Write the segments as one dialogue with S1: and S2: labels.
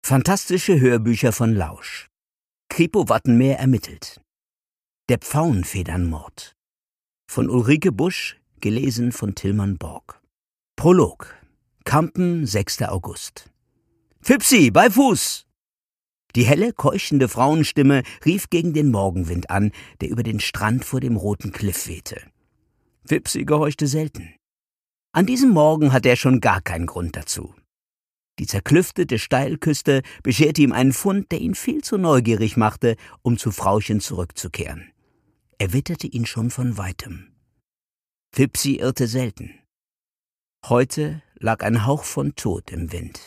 S1: Fantastische Hörbücher von Lausch. Kripo Wattenmeer ermittelt. Der Pfauenfedernmord. Von Ulrike Busch, gelesen von Tilman Borg. Prolog. Kampen, 6. August. Fipsi, bei Fuß! Die helle, keuchende Frauenstimme rief gegen den Morgenwind an, der über den Strand vor dem roten Kliff wehte. Fipsi gehorchte selten. An diesem Morgen hatte er schon gar keinen Grund dazu. Die zerklüftete Steilküste bescherte ihm einen Fund, der ihn viel zu neugierig machte, um zu Frauchen zurückzukehren. Er witterte ihn schon von Weitem. Fipsi irrte selten. Heute lag ein Hauch von Tod im Wind.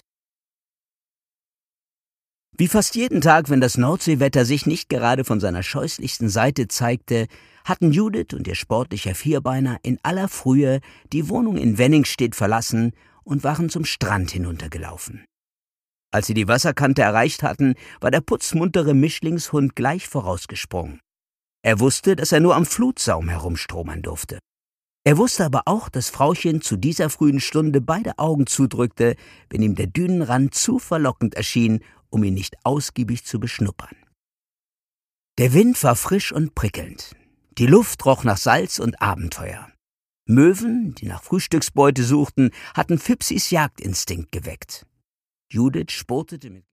S1: Wie fast jeden Tag, wenn das Nordseewetter sich nicht gerade von seiner scheußlichsten Seite zeigte, hatten Judith und ihr sportlicher Vierbeiner in aller Frühe die Wohnung in Wenningstedt verlassen und waren zum Strand hinuntergelaufen. Als sie die Wasserkante erreicht hatten, war der putzmuntere Mischlingshund gleich vorausgesprungen. Er wusste, dass er nur am Flutsaum herumstromern durfte. Er wusste aber auch, dass Frauchen zu dieser frühen Stunde beide Augen zudrückte, wenn ihm der Dünenrand zu verlockend erschien, um ihn nicht ausgiebig zu beschnuppern. Der Wind war frisch und prickelnd. Die Luft roch nach Salz und Abenteuer. Möwen, die nach Frühstücksbeute suchten, hatten Fipsis Jagdinstinkt geweckt. Judith spurtete mit